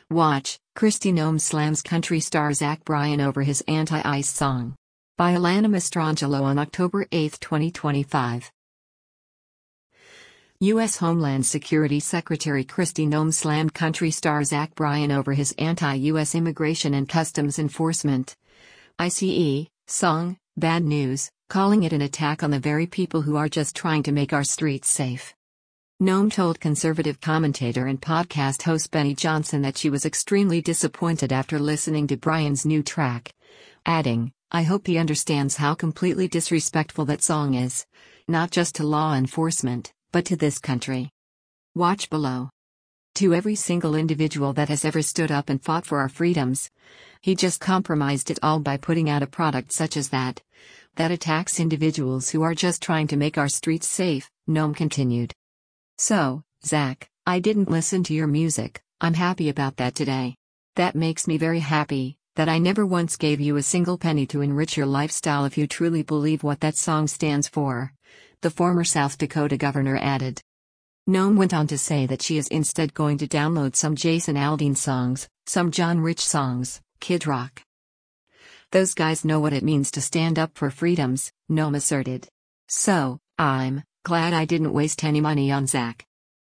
Watch, Kristi Noem slams country star Zach Bryan over his anti-ICE song. By Alana Mastrangelo on October 8, 2025. U.S. Homeland Security Secretary Kristi Noem slammed country star Zach Bryan over his anti-U.S. Immigration and Customs Enforcement (ICE) song, Bad News, calling it an attack on the very people who are just trying to make our streets safe. Noem told conservative commentator and podcast host Benny Johnson that she was extremely disappointed after listening to Bryan's new track, adding, "I hope he understands how completely disrespectful that song is, not just to law enforcement, but to this country." Watch below. To every single individual that has ever stood up and fought for our freedoms, he just compromised it all by putting out a product such as that attacks individuals who are just trying to make our streets safe, Noem continued. "So, Zach, I didn't listen to your music. I'm happy about that today. That makes me very happy, that I never once gave you a single penny to enrich your lifestyle if you truly believe what that song stands for," the former South Dakota governor added. Noem went on to say that she is instead going to download some Jason Aldean songs, some John Rich songs, Kid Rock. "Those guys know what it means to stand up for freedoms," Noem asserted. "So, I'm glad I didn't waste any money on Zach."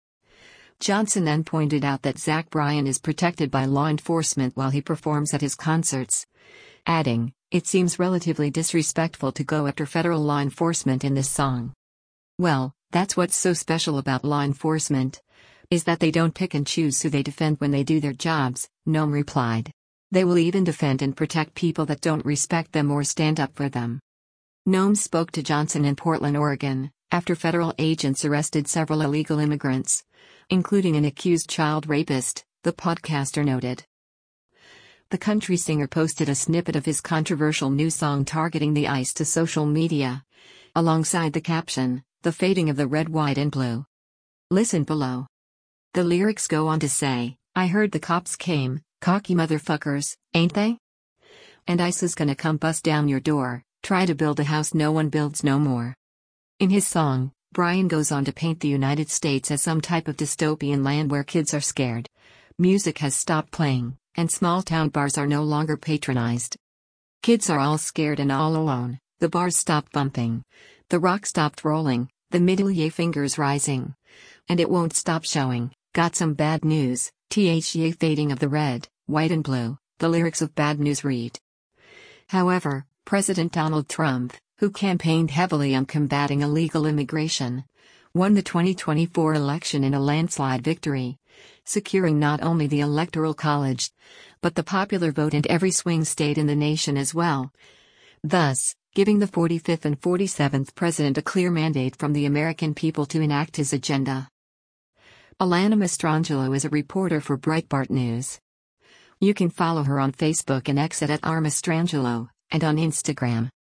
Johnson then pointed out that Zach Bryan is protected by law enforcement while he performs at his concerts, adding, "It seems relatively disrespectful to go after federal law enforcement in this song." "Well, that's what's so special about law enforcement, is that they don't pick and choose who they defend when they do their jobs," Noem replied. "They will even defend and protect people that don't respect them or stand up for them." Noem spoke to Johnson in Portland, Oregon, after federal agents arrested several illegal immigrants, including an accused child rapist, the podcaster noted. The country singer posted a snippet of his controversial new song targeting the ICE to social media, alongside the caption, "The fading of the red, white and blue." Listen below. The lyrics go on to say, "I heard the cops came, cocky motherfuckers, ain't they? And ICE is gonna come bust down your door, try to build a house no one builds no more." In his song, Bryan goes on to paint the United States as some type of dystopian land where kids are scared, music has stopped playing, and small-town bars are no longer patronized. Kids are all scared and all alone, the bars stopped bumping, the rock stopped rolling, the middle fingers rising. And it won't stop showing, got some bad news, the fading of the red, white and blue, the lyrics of Bad News read. However, President Donald Trump, who campaigned heavily on combating illegal immigration, won the 2024 election in a landslide victory, securing not only the Electoral College, but the popular vote in every swing state in the nation as well, thus giving the 45th and 47th president a clear mandate from the American people to enact his agenda. Alana Mastrangelo is a reporter for Breitbart News. You can follow her on Facebook and X at @rmastrangelo, and on Instagram.